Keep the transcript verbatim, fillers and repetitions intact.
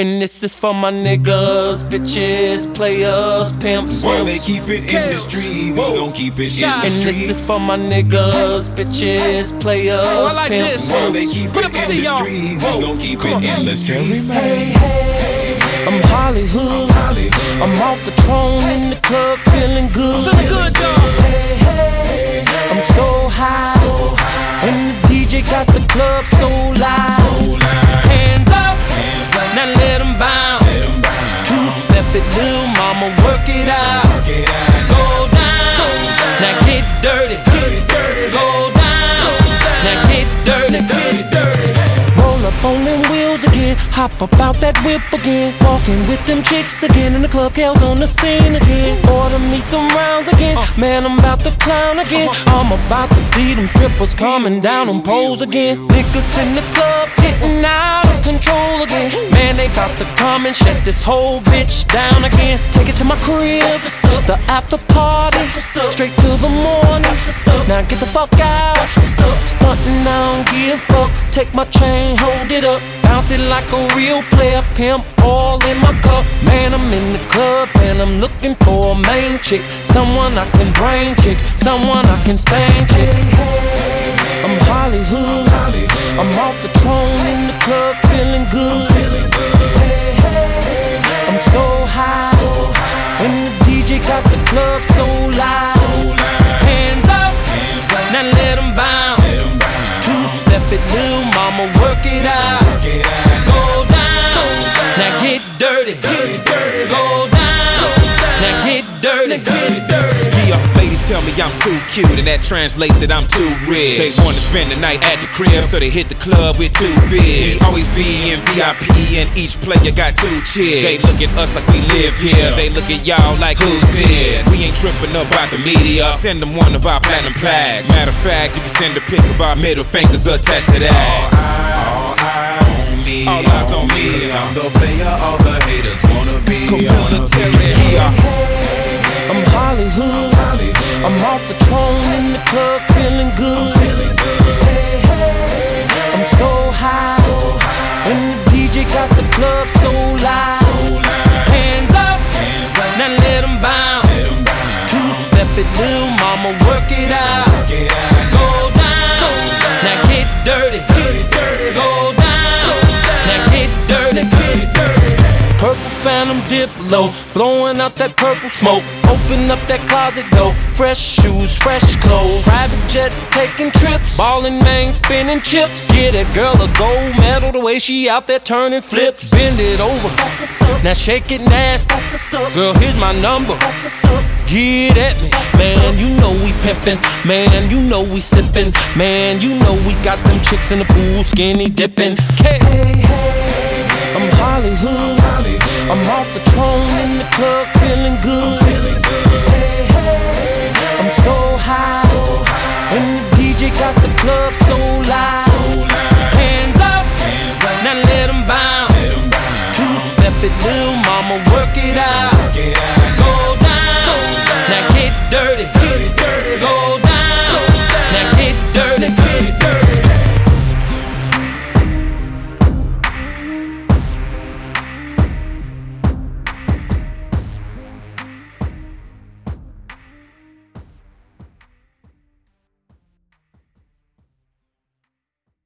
And this is for my niggas, bitches, players, pimps. While they keep it in the street, we gon' keep it in the streets. And this is for my niggas, bitches, players, like pimps. While they keep it in the street, we gon' keep it in the streets. Hey, hey, I'm Hollywood. I'm off the throne in the club, feeling good. Feeling good, dog. Hey, hey, I'm so high, and the D J got the club so loud. Hands up, now let 'em bounce. Two-step it, little mama, work it out. Go down, now get dirty. Go down, now get dirty. Roll up on them wheels again, hop up out that whip again. Walking with them chicks again, in the club, girls on the scene again. Order me some rounds again, man, I'm about to clown again. I'm about to see them strippers coming down on poles again. Niggas in the club getting out of control again. Man, they about to come and shut this whole bitch down again. Take it to my crib, the after party, straight to the morning. Now get the fuck out, stuntin', I don't give a fuck. Take my chain, hold it up, bounce it like a real player. Pimp all in my cup. Man, I'm in the club and I'm looking for a main chick, someone I can brain chick, someone I can stain chick. I'm Hollywood, I'm off the throne in the club, feeling good. I'm so high, and the D J got the club so loud. Hands up, now let 'em bounce. Two-step it, little mama, work it out. Go down, now get dirty. Go down, now get dirty. Yeah, ladies tell me I'm too cute, and that translates that I'm too rich. They wanna spend the night at the crib, so they hit the club with two vids. We always be in V I P, and each player got two chicks. They look at us like we live here, they look at y'all like who's this? We ain't tripping about the media, send them one of our platinum plaques. Matter of fact, you can send a pic of our middle fingers attached to that. All eyes on me, all eyes on me. Cause I'm the player all the haters wanna be. Military, yeah. I'm Hollywood, I'm off the throne in the club, feeling good. I'm so high, and the D J got the club so loud. Hands up, now let 'em bounce. Two-step it, little mama, work it out. Go down, now get dirty. Go down, now get dirty. Purple Phantom Diplo, blowing out that purple smoke. Open up that closet door, fresh shoes, fresh clothes. Private jets taking trips, ballin' man spinning chips. Get that girl a gold medal the way she out there turning flips. Bend it over, now shake it nasty. Girl, here's my number, get at me. Man, you know we pimpin', man, you know we sippin'. Man, you know we got them chicks in the pool skinny dippin'. Hey, I'm Hollywood, I'm off the throne in the club, feeling good. I'm so high, and the D J got the club so loud. Hands up, now let 'em bounce. Two-step it, little mama, work it out.